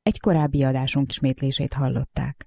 Egy korábbi adásunk ismétlését hallották.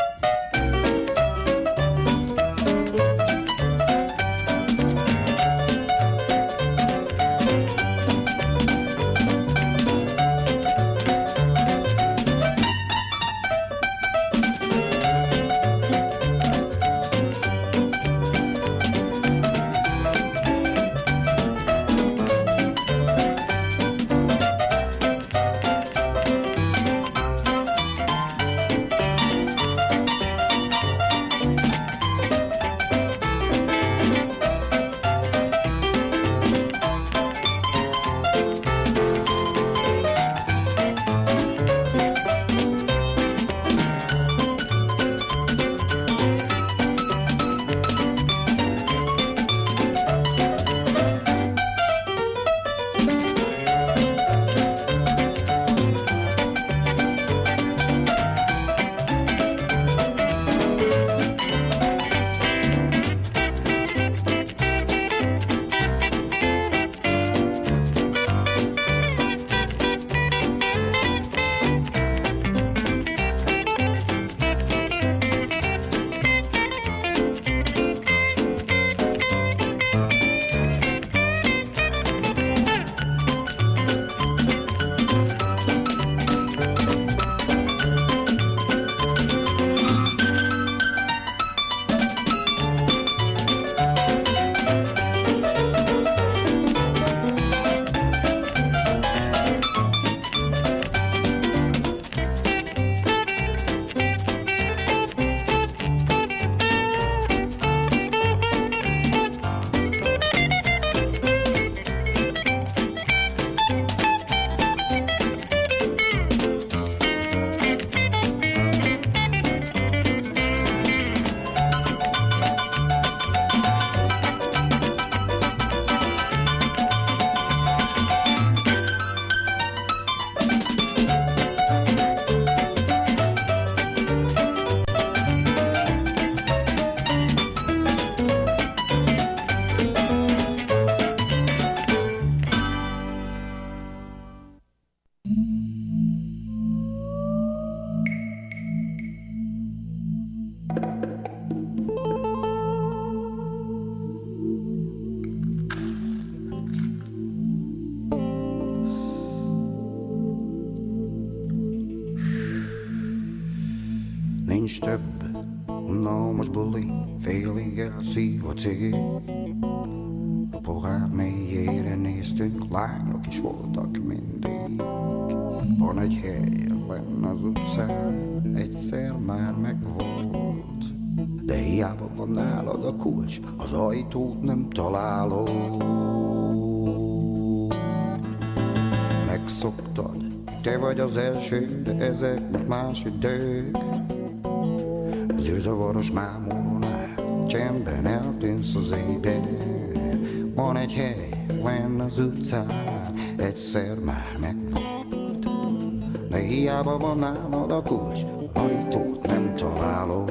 Nincs több unalmas buli, félig elszív a cég. A pohár mélyére néztünk, lányok is voltak mindig. Van egy hely lenn az utcán, egyszer már megvolt, de hiába van nálad a kulcs, az ajtót nem találod. Megszoktad, te vagy az első, de ezek most más idők. Az űrzavaros mámornál csendben eltűnsz az égbe. Van egy hely lenn az utcán, egyszer már megvolt, de hiába van nálad a kulcs, ajtót nem találod.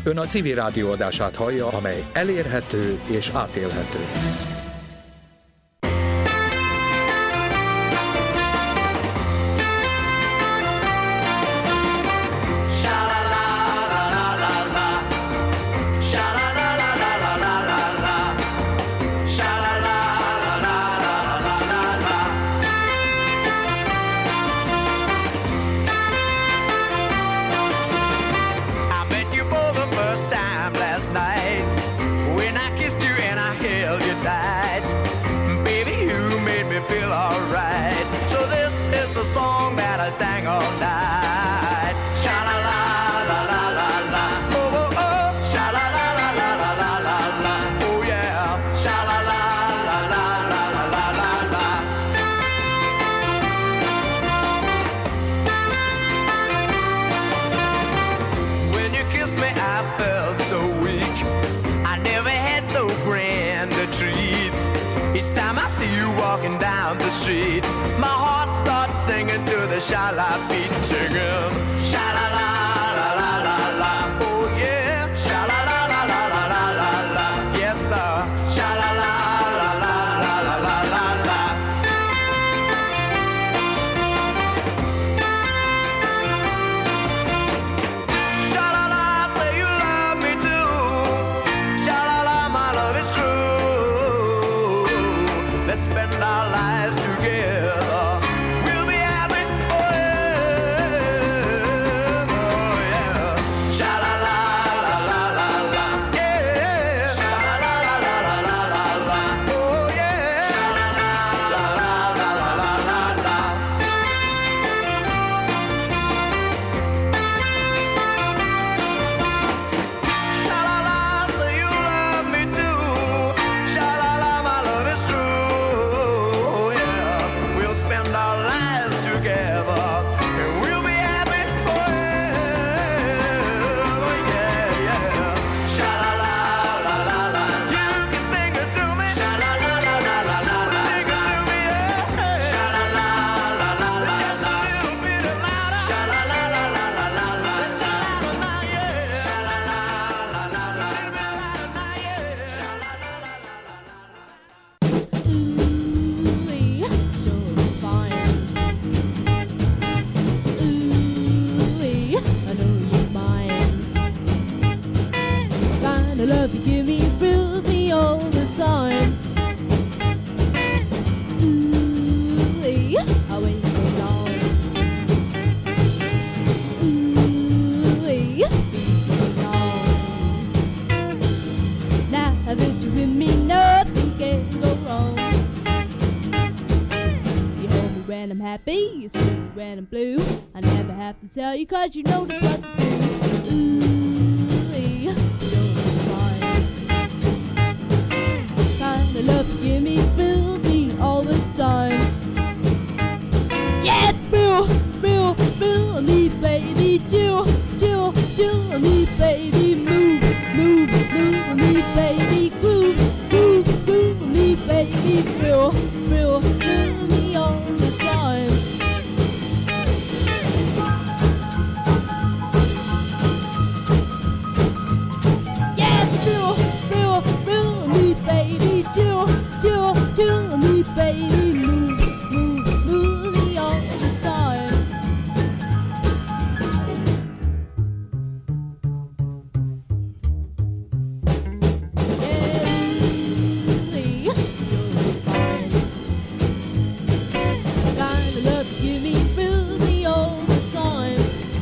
Ön a civil rádió adását hallja, amely elérhető és átélhető. My heart starts singing to the sha-la beat, singing sha-la-la-la-la-la-la. Oh yeah, sha-la-la-la-la-la-la-la. Yes sir, sha-la-la-la-la-la-la-la. Sha-la-la, say you love me too. Sha-la-la, my love is true. Let's spend our lives together. We'll be happy forever. Oh yeah. Sha-la-la-la-la-la-la. Yeah. Sha-la-la-la-la-la-la. Oh yeah. Sha-la-la-la-la-la-la. Sha-la-la, say you love me too. Sha-la-la, my love is true. Yeah, we'll spend our lives together, and we'll be happy forever. Yeah, yeah. Sha-la-la-la-la-la. You can sing it to me. Sha-la-la-la-la-la. Sing it to me, yeah. Sha-la-la-la-la-la. Just a little bit louder. Sha-la-la-la-la-la-la. Yeah. Sha-la-la-la-la-la. Little bit louder now, yeah. The love you give me thrills me all the time. Ooh, I wait so long. Ooh, so long. Now that you're with me, nothing can go wrong. You hold me when I'm happy, you see me when I'm blue. I never have to tell you 'cause you know just what to do. Ooh, the love you give me fills me all the time. Yeah, fill me, baby, chill me, baby, move me, baby, groove me, baby, fill me all the time. Yeah, fill me, baby, chill me, baby, move me all the time. Yeah, so fine. Kind of love you give me fills me all the time.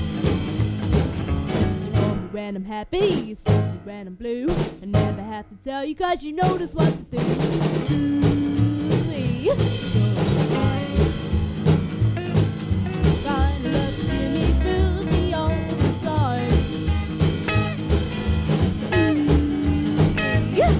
You hold me when I'm happy, you see me when I'm blue. I never have to tell you 'cause you know just what to do. Kind of love you give me fills me all the time. Yeah.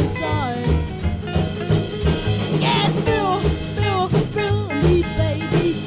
Fill me, baby,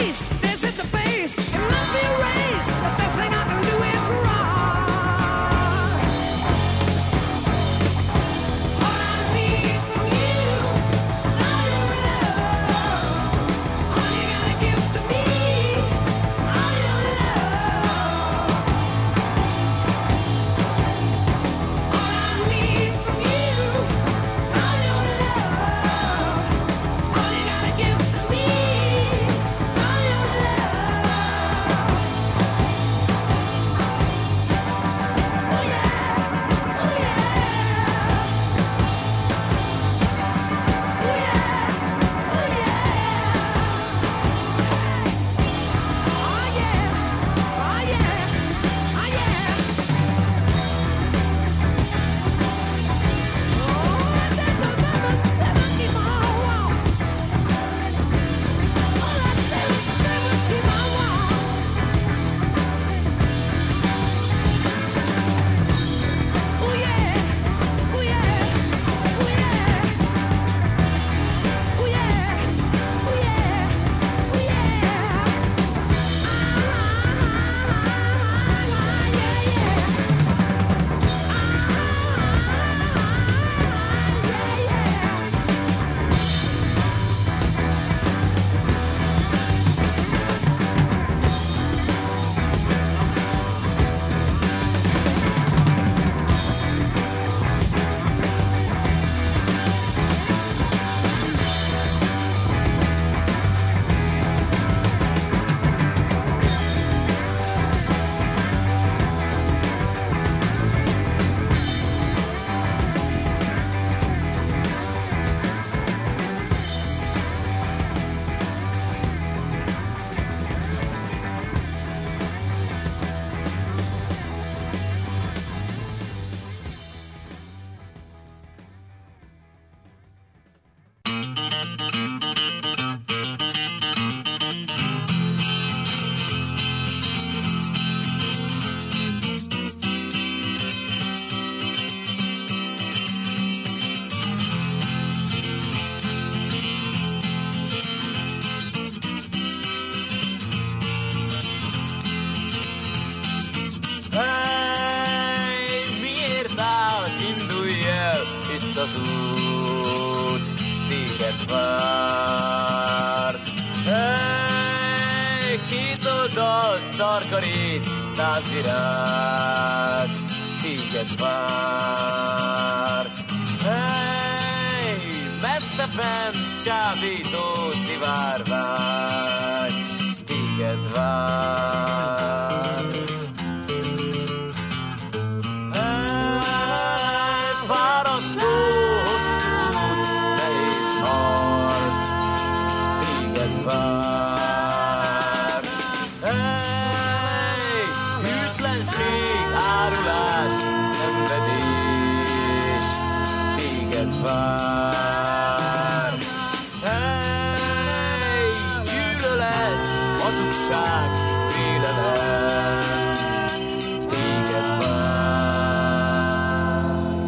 face, this is the face. It must be a race. The best thing I can do is run. All I need from you is all your love. All you gotta give to me, all your love. All I need from you is all your love. All you gotta give to me is all your love. Oh yeah, oh yeah, oh yeah, oh yeah, oh yeah, oh yeah, oh yeah. Itt az út téged vár. Hey, két oldalt tarkarít 100 virág, téged vár. Hey, messze fent csábító szivárvány, téged vár. Vár. Hey, gyűlölet, hazugság, félelem, téged vár.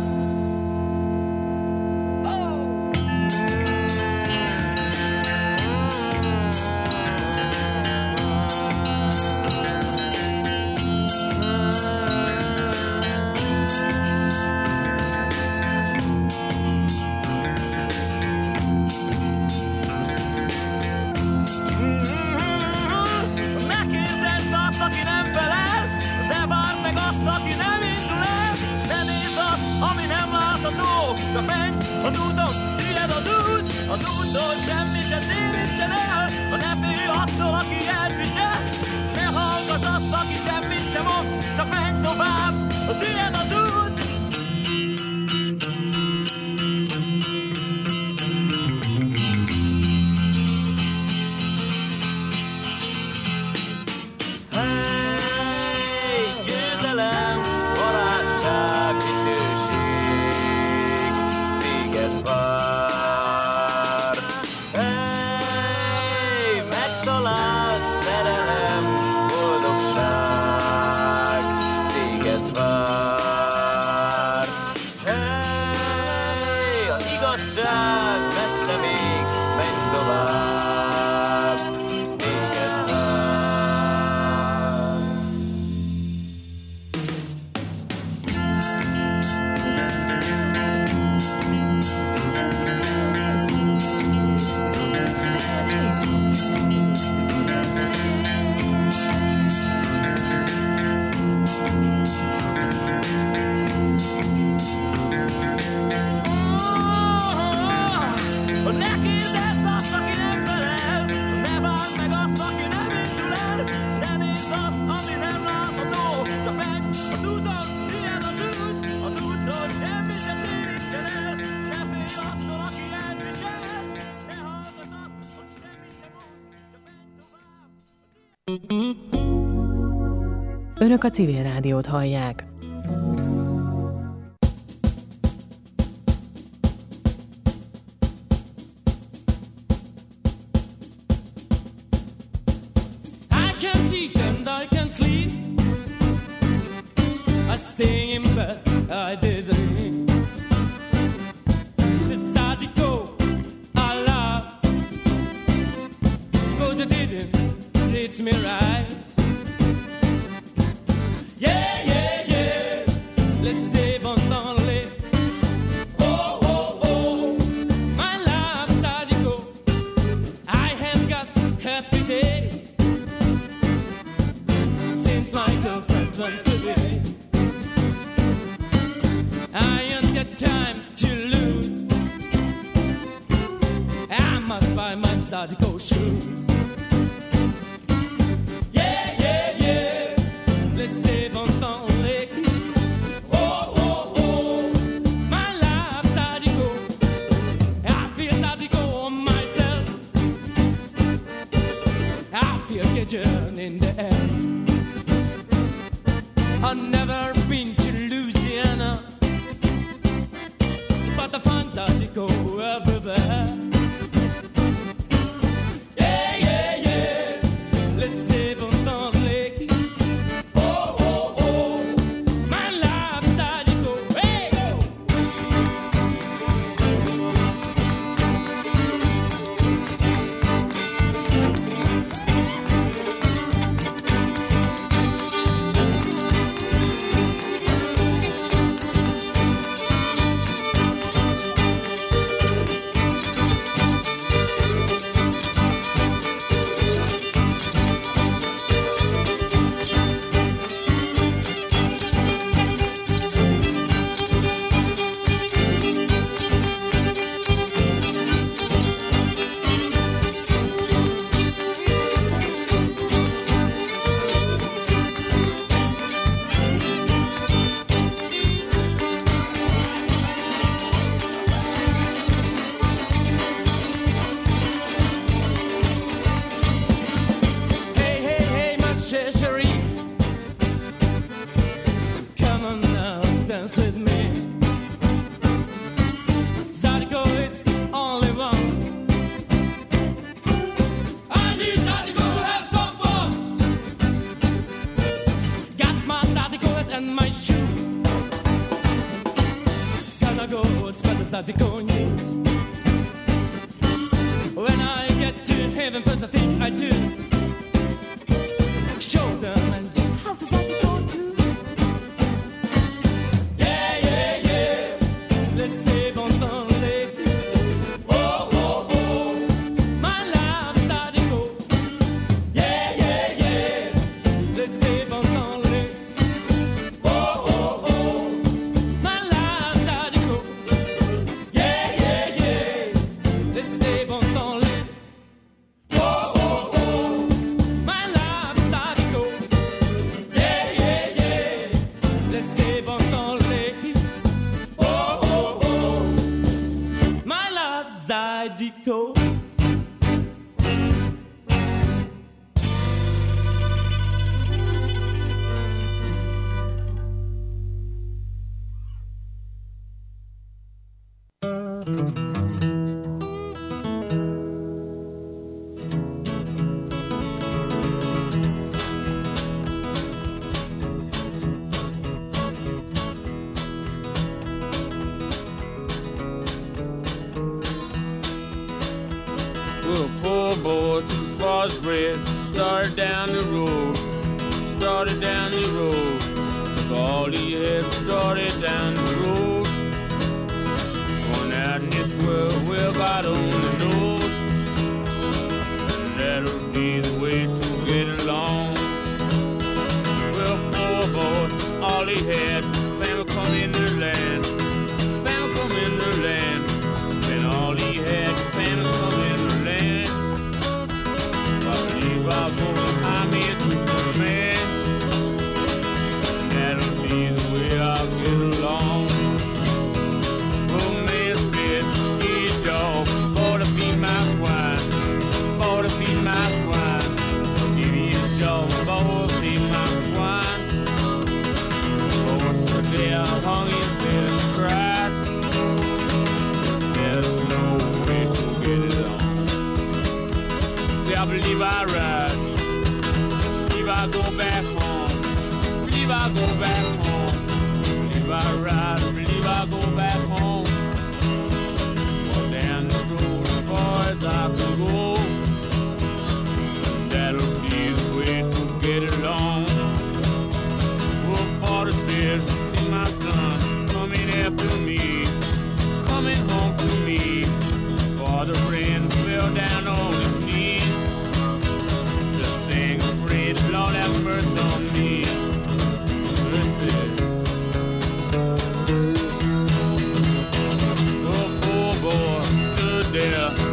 Csak menj az úton, tiéd az út, az úton semmi sem térítsen el, ha ne félj attól, aki elvisel. Ne hallgass azt, aki semmit sem mond, csak menj tovább, a tiéd az út. Hey, győzelem, barátság, dicsőség, téged vár. Hey, megtalált szerelem, boldogság, téged vár. Önök a Civil Rádiót hallják. I can't eat and I can't sleep. I stay in bed, I didn't. Decide to go, I love. 'Cause you didn't treat me right. Yeah, yeah, yeah. Let's save on only. Oh, oh, oh. My love, decide to go. I have got happy days since my girlfriend went away. I ain't got time to lose. I must buy my Sadiko shoes. Yeah, yeah, yeah. Let's save on only. Oh, oh, oh. My love, Sadiko. I feel Sadiko on myself. I feel Cajun in the air. I've never been to Louisiana, but the funds are to go everywhere. Yeah, yeah, yeah. Let's save on Don Lake. Oh, oh, oh. My love is how to go. Hey, go. Hey, hey, hey, my Cherie. Come on now, dance with me. Sadiko, it's only one. I need Sadiko to have some fun. Got my Sadiko and my shoes. Gonna go spread the Sadiko news. When I get to heaven, first the thing I do, show them and just how to Sadiko too. Yeah, yeah, yeah. Let's save on Don Lake. Oh, oh, oh. My love, Sadiko. Yeah, yeah, yeah. Let's save on Don Lake. Oh, oh, oh. My love, Sadiko. Yeah, yeah, yeah. Let's save on Don Lake. Oh, oh, oh. My love, Sadiko. Yeah, yeah, yeah. Let's save on Don Lake. Oh, oh, oh. My love, Sadiko. Well, poor boy too far bred, started down the road, took all he had, started down the road, going out in this world, well, God only knows, and that'll be the way to get along. Well, poor boy, all he had, family come in the land, spent all he had, family come in the land. I believe I'll go behind me and do some man. That'll be the way I'll get along. Oh man said, hey dog, 45 Yeah, I believe I ride. Believe I go back home. Believe I go back home. Believe I ride. Believe I go back home. Well, down the road as far as I can go. And that'll be the way to get along. Oh, father said, see my son coming after me, coming home to me. Father ran, fell down on his knees. Just sang a praise, Lord have mercy on me. Mercy. Oh, poor boy stood there